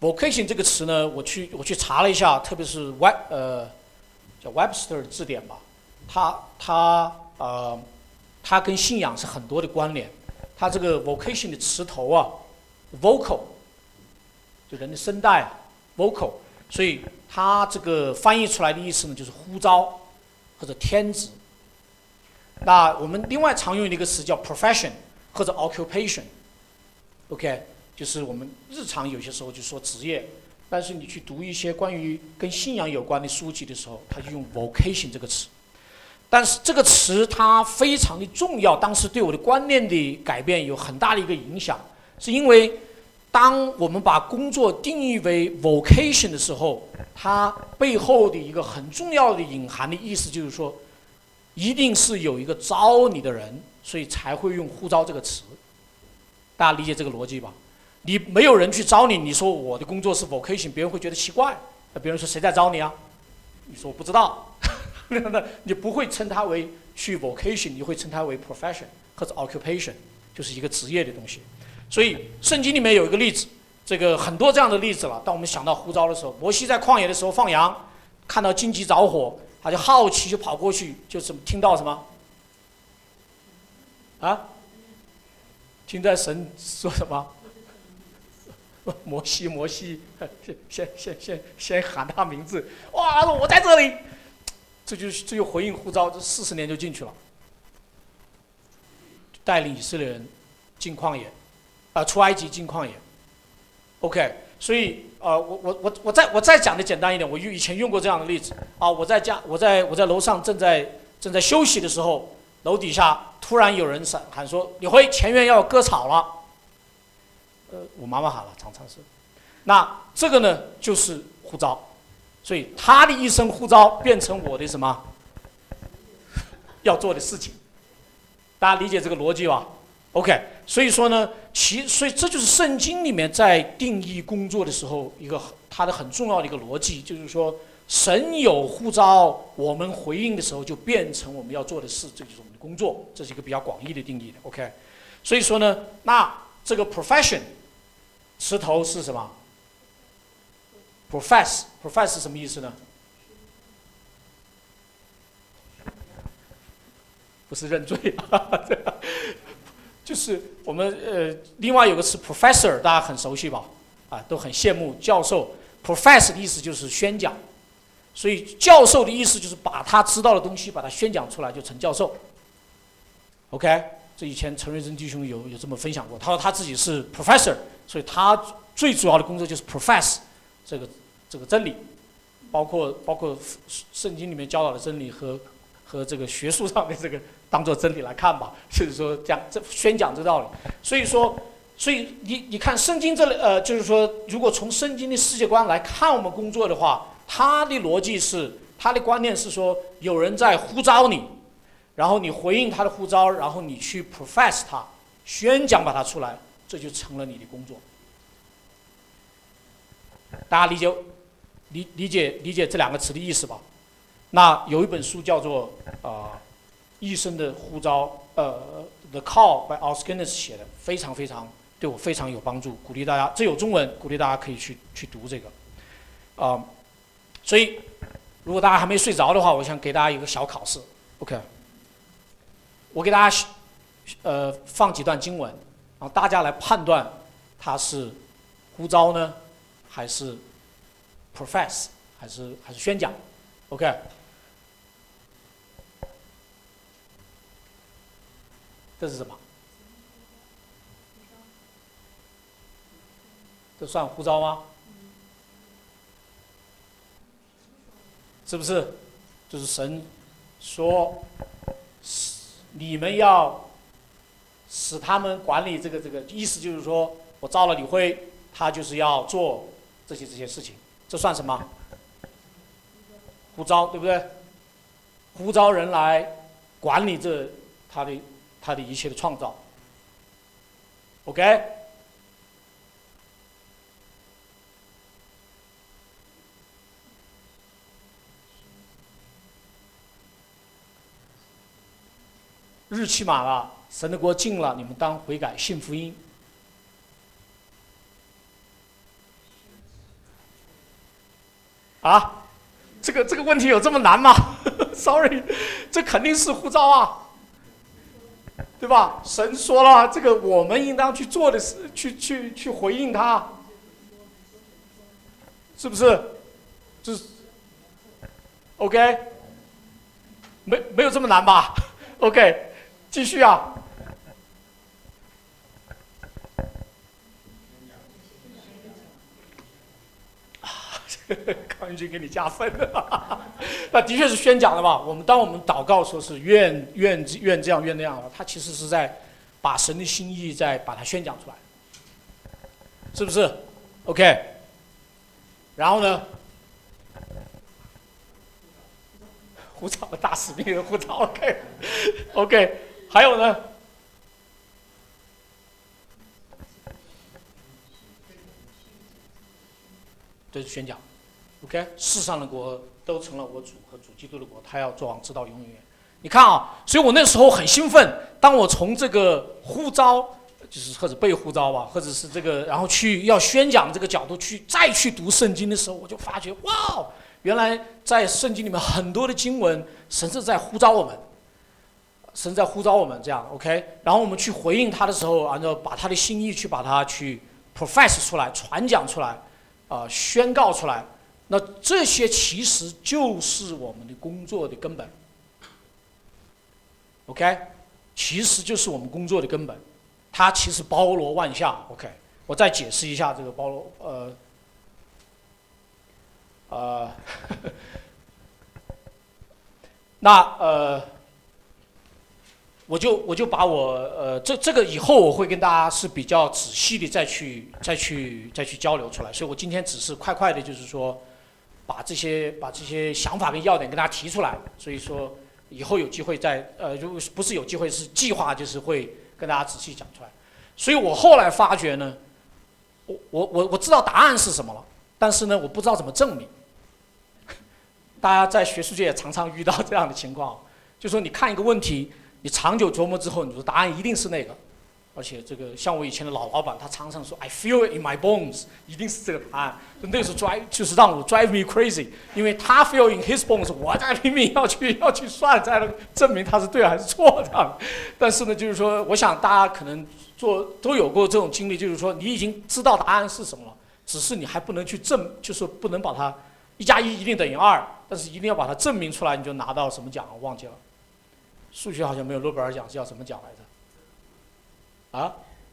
vocation 这个词呢，我去我去查了一下，特别是 Web 呃叫 Webster 字典吧，它它呃它跟信仰是很多的关联。它这个 vocation 的词头啊 ，vocal 就人的声带 vocal， 所以它这个翻译出来的意思呢，就是呼召或者天职。那我们另外常用的一个词叫 profession 或者 occupation，OK， 就是我们日常有些时候就说职业，但是你去读一些关于跟信仰有关的书籍的时候，它就用 vocation 这个词。但是这个词它非常的重要，当时对我的观念的改变有很大的一个影响，是因为当我们把工作定义为 vocation 的时候，它背后的一个很重要的隐含的意思就是说，一定是有一个招你的人，所以才会用呼召这个词。大家理解这个逻辑吧？你没有人去招你，你说我的工作是 vocation， 别人会觉得奇怪。别人说谁在招你啊？你说我不知道。那你不会称它为去 vocation， 你会称它为 profession 或者 occupation， 就是一个职业的东西。所以圣经里面有一个例子，这个很多这样的例子了。当我们想到呼召的时候，摩西在旷野的时候放羊，看到荆棘着火，他就好奇就跑过去，就是听到什么？啊？听在神说什么？摩西，摩西，先先先先喊他名字，哇！我在这里。这就这就回应呼召，这四十年就进去了，带领以色列人进旷野，啊、呃，出埃及进旷野。OK， 所以呃，我我我我再我再讲的简单一点，我以前用过这样的例子啊，我在家我在我在楼上正在正在休息的时候，楼底下突然有人喊说：“李辉，前院要割草了。”呃，我妈妈喊了，常常是。那这个呢，就是呼召。所以他的一声呼召变成我的什么要做的事情，大家理解这个逻辑吧 ？OK， 所以说呢，其所以这就是圣经里面在定义工作的时候一个它的很重要的一个逻辑，就是说神有呼召，我们回应的时候就变成我们要做的事，这就是我们的工作，这是一个比较广义的定义的 OK。所以说呢，那这个 profession 词头是什么？ profess profess 是什么意思呢？不是认罪，就是我们呃，另外有个词 professor， 大家很熟悉吧？啊，都很羡慕教授。profess 的意思就是宣讲，所以教授的意思就是把他知道的东西把它宣讲出来，就成教授。OK， 这以前陈瑞珍弟兄有有这么分享过，他说他自己是 professor， 所以他最主要的工作就是 profess 这个。这个真理，包括包括圣经里面教导的真理和和这个学术上的这个当做真理来看吧，就是说讲这宣讲这道理。所以说，所以你你看圣经这里呃，就是说，如果从圣经的世界观来看我们工作的话，它的逻辑是，它的观念是说，有人在呼召你，然后你回应他的呼召，然后你去 profess 他，宣讲把它出来，这就成了你的工作。大家理解？理理解理解这两个词的意思吧。那有一本书叫做《呃一生的呼召》，呃《The Call》by Os Guinness 写的，非常非常对我非常有帮助，鼓励大家。这有中文，鼓励大家可以去去读这个。啊、呃，所以如果大家还没睡着的话，我想给大家一个小考试。OK， 我给大家呃放几段经文，然后大家来判断它是呼召呢，还是 profess， 还是还是宣讲 ，OK？ 这是什么？这算呼召吗？是不是？就是神说，你们要使他们管理这个这个，意思就是说我招了李辉，他就是要做这些这些事情。这算什么？呼召，对不对？呼召人来管理这他的他的一切的创造。OK？ 日期满了，神的国近了，你们当悔改信福音。 啊，这个这个问题有这么难吗？Sorry， 这肯定是呼召啊，对吧？神说了，这个我们应当去做的事，去去去回应他，是不是？就是 OK， 没没有这么难吧 ？OK， 继续啊。康云军给你加分了，那的确是宣讲的嘛。我们当我们祷告说是愿愿愿这样愿那样的，他其实是在把神的心意在把它宣讲出来，是不是 ？OK。然后呢，呼召的大使命的呼召 ，OK OK。还有呢？这是宣讲。OK， 世上的国都成了我主和主基督的国，他要做王直到永远。你看啊，所以我那时候很兴奋。当我从这个呼召，就是或者被呼召吧，或者是这个，然后去要宣讲这个角度去再去读圣经的时候，我就发觉，哇，原来在圣经里面很多的经文，神是在呼召我们，神在呼召我们这样 OK。然后我们去回应他的时候，按照把他的心意去把它去 profess 出来，传讲出来，啊、呃，宣告出来。那这些其实就是我们的工作的根本 ，OK， 其实就是我们工作的根本，它其实包罗万象 ，OK。我再解释一下这个包罗，呃，呃，那呃，我就我就把我呃这这个以后我会跟大家是比较仔细的再去再去再去交流出来，所以我今天只是快快的，就是说。把这些把这些想法跟要点跟大家提出来，所以说以后有机会再呃，如果不是有机会是计划，就是会跟大家仔细讲出来。所以我后来发觉呢，我我我我知道答案是什么了，但是呢，我不知道怎么证明。大家在学术界也常常遇到这样的情况，就说你看一个问题，你长久琢磨之后，你说答案一定是那个。而且这个像我以前的老老板，他常常说 "I feel it in my bones"， 一定是这个答案。那个时候 drive 就是让我 drive me crazy， 因为他 feel in his bones， 我在拼命要去要去算，才能证明他是对还是错的。但是呢，就是说，我想大家可能做都有过这种经历，就是说你已经知道答案是什么了，只是你还不能去证，就是不能把它一加一一定等于二，但是一定要把它证明出来，你就拿到什么奖？我忘记了，数学好像没有诺贝尔奖，是叫什么奖来着？啊，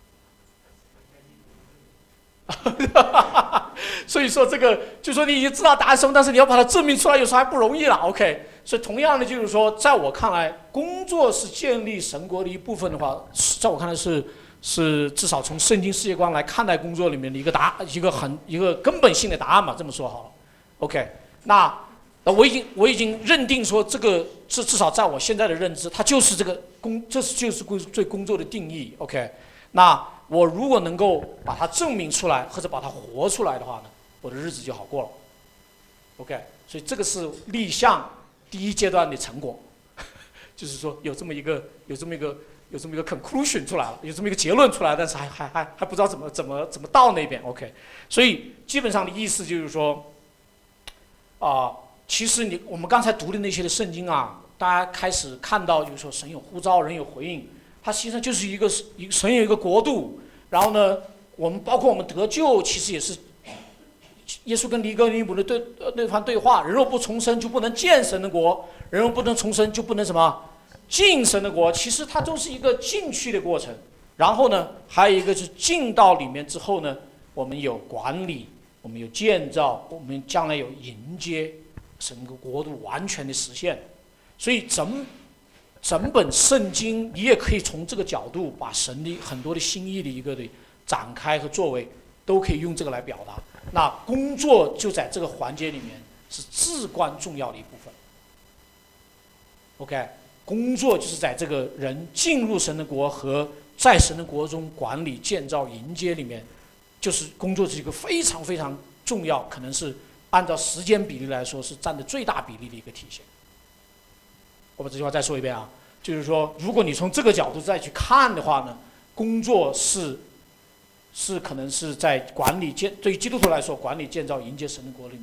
所以说这个就说你已经知道答案什么，但是你要把它证明出来，有时候还不容易了。OK， 所以同样的就是说，在我看来，工作是建立神国的一部分的话，在我看来是是至少从圣经世界观来看待工作里面的一个答一个很一个根本性的答案吧，这么说好了。OK， 那那我已经我已经认定说这个至至少在我现在的认知，它就是这个工，这是就是工对工作的定义。OK， 那我如果能够把它证明出来或者把它活出来的话呢，我的日子就好过了。OK， 所以这个是立项第一阶段的成果，就是说有这么一个有这么一个有这么一个 conclusion 出来了，有这么一个结论出来，但是还还还还不知道怎么怎么怎么到那边。OK， 所以基本上的意思就是说，啊、呃。其实你我们刚才读的那些的圣经啊，大家开始看到就是说神有呼召，人有回应，它实际上就是一个一个神有一个国度。然后呢，我们包括我们得救，其实也是耶稣跟尼哥底母的对那番对话：人若不重生，就不能见神的国；人若不能重生，就不能什么进神的国。其实它都是一个进去的过程。然后呢，还有一个是进到里面之后呢，我们有管理，我们有建造，我们将来有迎接。整个国度完全的实现，所以整整本圣经，你也可以从这个角度把神的很多的心意的一个的展开和作为，都可以用这个来表达。那工作就在这个环节里面是至关重要的一部分。OK， 工作就是在这个人进入神的国和在神的国中管理、建造、迎接里面，就是工作是一个非常非常重要，可能是。按照时间比例来说，是占的最大比例的一个体现。我把这句话再说一遍啊，就是说，如果你从这个角度再去看的话呢，工作是是可能是在管理建，对于基督徒来说，管理建造迎接神的国里面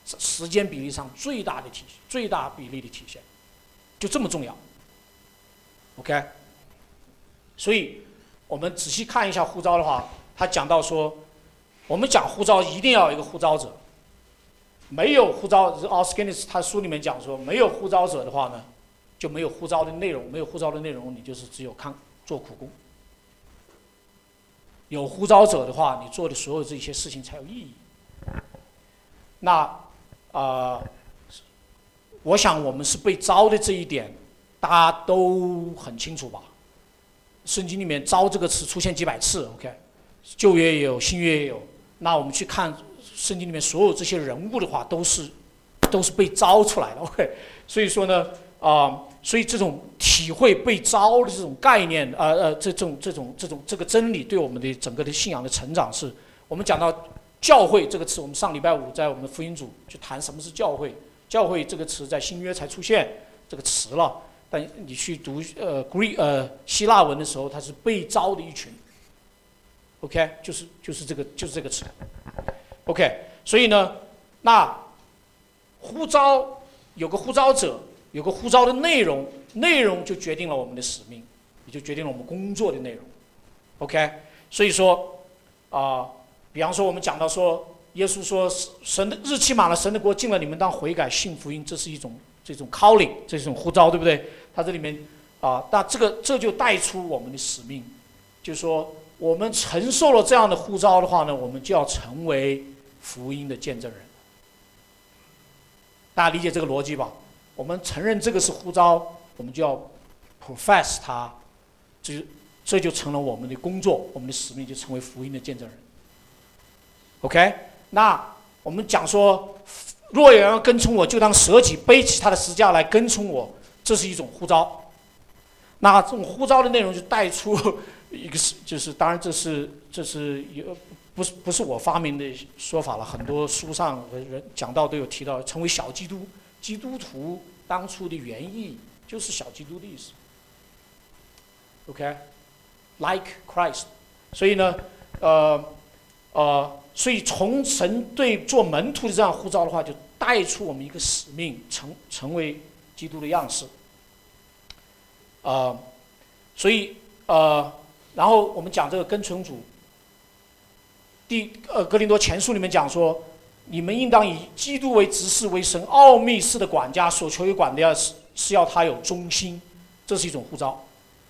时间比例上最大的体最大比例的体现，就这么重要。OK， 所以我们仔细看一下呼召的话，他讲到说，我们讲呼召一定要有一个呼召者，没有呼召，奥斯根尼斯他书里面讲说，没有呼召者的话呢，就没有呼召的内容，没有呼召的内容，你就是只有看做苦工。有呼召者的话，你做的所有这些事情才有意义。那啊、呃，我想我们是被召的这一点，大家都很清楚吧？圣经里面"召"这个词出现几百次 ，OK， 旧约也有，新约也有。那我们去看圣经里面所有这些人物的话，都是都是被召出来的 ，OK。所以说呢，啊、呃，所以这种体会被召的这种概念，呃呃，这种这种这种这个真理，对我们的整个的信仰的成长是，我们讲到教会这个词，我们上礼拜五在我们的福音组去谈什么是教会。教会这个词在新约才出现这个词了，但你去读呃 Greek 呃希腊文的时候，它是被召的一群。OK， 就是就是这个就是这个词。OK， 所以呢，那呼召有个呼召者，有个呼召的内容，内容就决定了我们的使命，也就决定了我们工作的内容。OK， 所以说啊、呃，比方说我们讲到说。耶稣说：“神的日期满了，神的国近了，你们当悔改信福音。”这是一种这种 calling， 这是一种呼召，对不对？他这里面啊，那这个这就带出我们的使命，就是说我们承受了这样的呼召的话呢，我们就要成为福音的见证人。大家理解这个逻辑吧？我们承认这个是呼召，我们就要 profess 它，这这就成了我们的工作，我们的使命就成为福音的见证人。OK。那我们讲说，若有人要跟从我，就当舍己，背起他的十字架来跟从我，这是一种呼召。那这种呼召的内容就带出一个是，就是当然这是这是有不是不是我发明的说法了，很多书上人讲到都有提到，成为小基督，基督徒当初的原意就是小基督的意思。OK，like Christ， 所以呢，呃呃。所以，从神对做门徒的这样呼召的话，就带出我们一个使命，成成为基督的样式。呃，所以呃，然后我们讲这个跟从主。第呃，哥林多前书里面讲说，你们应当以基督为执事，为神奥秘式的管家，所求于管家是是要他有忠心，这是一种呼召。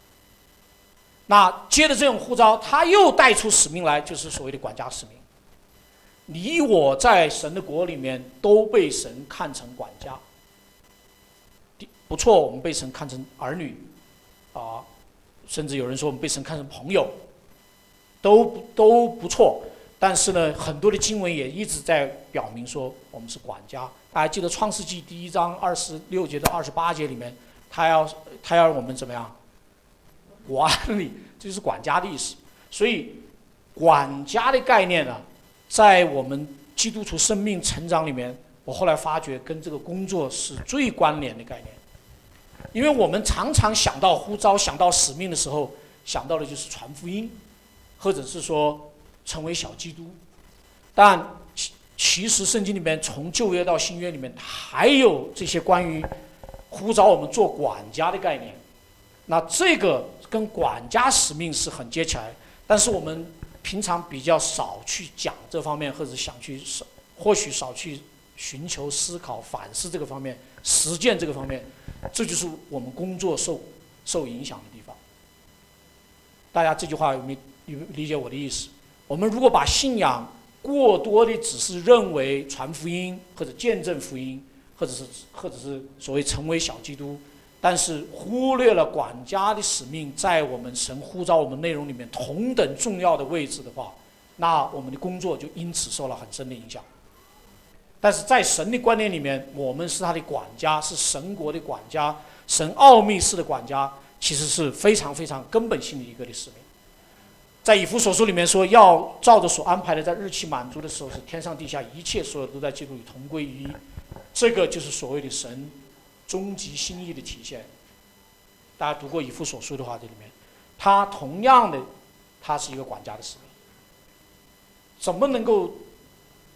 那接着这种呼召，他又带出使命来，就是所谓的管家使命。你我在神的国里面都被神看成管家，不错，我们被神看成儿女，啊，甚至有人说我们被神看成朋友，都都不错。但是呢，很多的经文也一直在表明说我们是管家。大家记得创世纪第一章二十六节到二十八节里面，他要他要让我们怎么样管理，这就是管家的意思。所以管家的概念呢，在我们基督徒生命成长里面，我后来发觉跟这个工作是最关联的概念。因为我们常常想到呼召、想到使命的时候，想到的就是传福音，或者是说成为小基督。但其实圣经里面从旧约到新约里面，还有这些关于呼召我们做管家的概念。那这个跟管家使命是很接起来，但是我们平常比较少去讲这方面，或者想去或许少去寻求思考反思这个方面，实践这个方面，这就是我们工作受受影响的地方。大家这句话有没有理解我的意思？我们如果把信仰过多的只是认为传福音或者见证福音，或者是或者是所谓成为小基督，但是忽略了管家的使命在我们神呼召我们内容里面同等重要的位置的话，那我们的工作就因此受了很深的影响。但是在神的观念里面，我们是他的管家，是神国的管家，神奥秘式的管家，其实是非常非常根本性的一个的使命。在以弗所书里面说，要照着所安排的，在日期满足的时候，是天上地下一切所有都在基督里同归于一。这个就是所谓的神终极心意的体现。大家读过以弗所书的话，这里面他同样的，他是一个管家的使命。怎么能够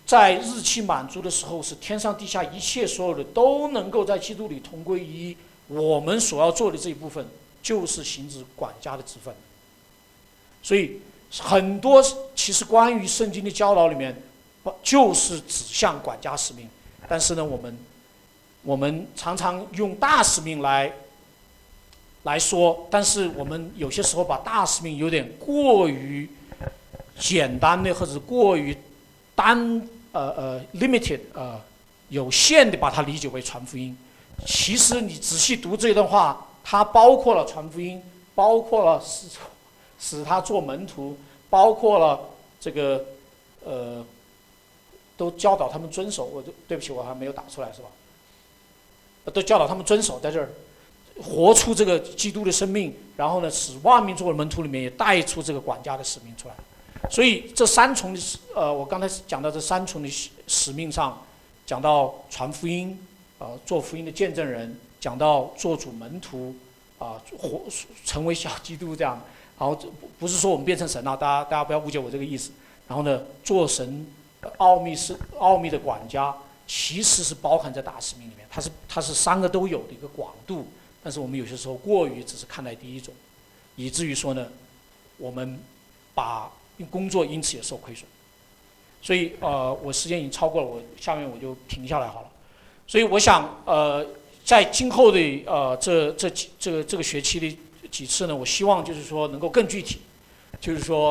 在日期满足的时候，是天上地下一切所有的都能够在基督里同归于一。我们所要做的这一部分，就是行使管家的职分。所以很多其实关于圣经的教导里面，就是指向管家使命。但是呢，我们我们常常用大使命来来说，但是我们有些时候把大使命有点过于简单的，或者过于单呃呃 limited 呃有限的把它理解为传福音。其实你仔细读这段话，它包括了传福音，包括了使使他做门徒，包括了这个呃都教导他们遵守。我对不起，我还没有打出来是吧？都教导他们遵守，在这儿活出这个基督的生命，然后呢，使万民做的门徒里面也带出这个管家的使命出来。所以这三重的呃，我刚才讲到这三重的使命上，讲到传福音，呃，做福音的见证人，讲到做主门徒，啊、呃，活成为小基督这样。然后不是说我们变成神了，大家大家不要误解我这个意思。然后呢，做神奥秘是奥秘的管家。其实是包含在大使命里面，它是它是三个都有的一个广度，但是我们有些时候过于只是看待第一种，以至于说呢，我们把工作因此也受亏损。所以呃，我时间已经超过了，我下面我就停下来好了。所以我想呃，在今后的呃这这几这个这个学期的几次呢，我希望就是说能够更具体，就是说。